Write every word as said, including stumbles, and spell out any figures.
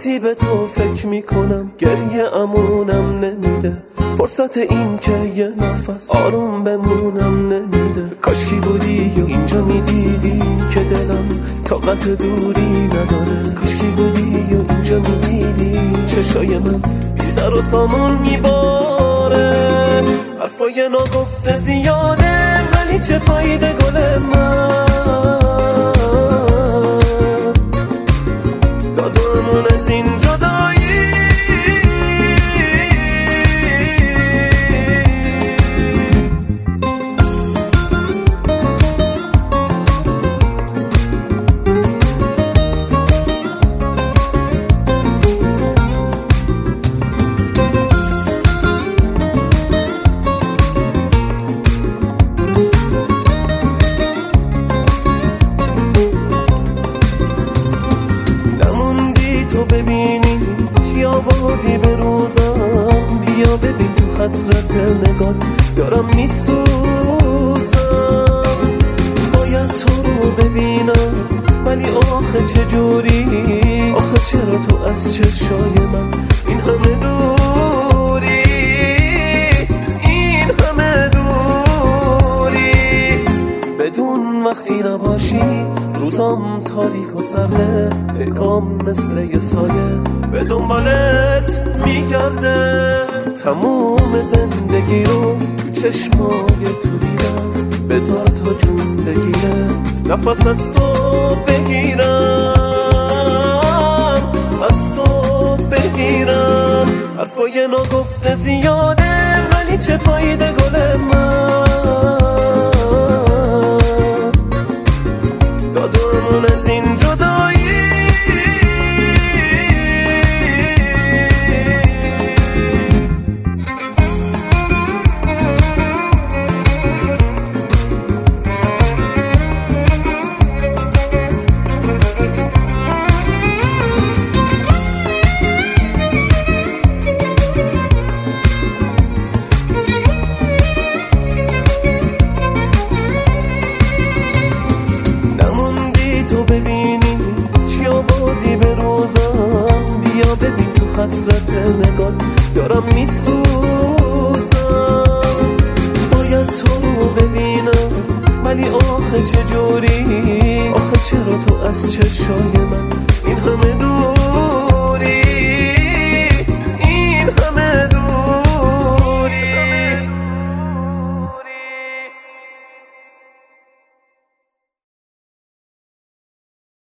ساعتی به تو فکر میکنم، گریه امونم نمیده، فرصت این که یه نفس آروم بمونم نمیده. کاشکی بودی و اینجا میدیدی که دلم طاقت دوری نداره، کاشکی بودی و اینجا میدیدی چشای من بی سر و سامون میباره. حرفای ناگفته زیاده ولی چه فایده گل من، دادمون از این جدایی. ببینی چی آوردی به روزم، بیا ببین تو حسرت نگات دارم میسوزم. باید تو رو ببینم ولی آخه چجوری، آخه چرا تو از چشای من این همه دوری، این همه دوری. بدون وقتی نباشی روزام تاریک و سرده، اکام مثل یه سایه به دنبالت میگرده. تموم زندگی رو تو چشمای تو دیدم، بذار تا جون بگیره نفس از تو بگیرم، از تو بگیرم. حرفای ناگفته زیاده ولی چه فایده گل من، دادمون از این جدایی. تو ببینی چی آوردی به روزم، بیا ببین تو حسرت نگات دارم میسوزم. باید تو رو ببینم ولی آخه چجوری، آخه چرا تو از چشای من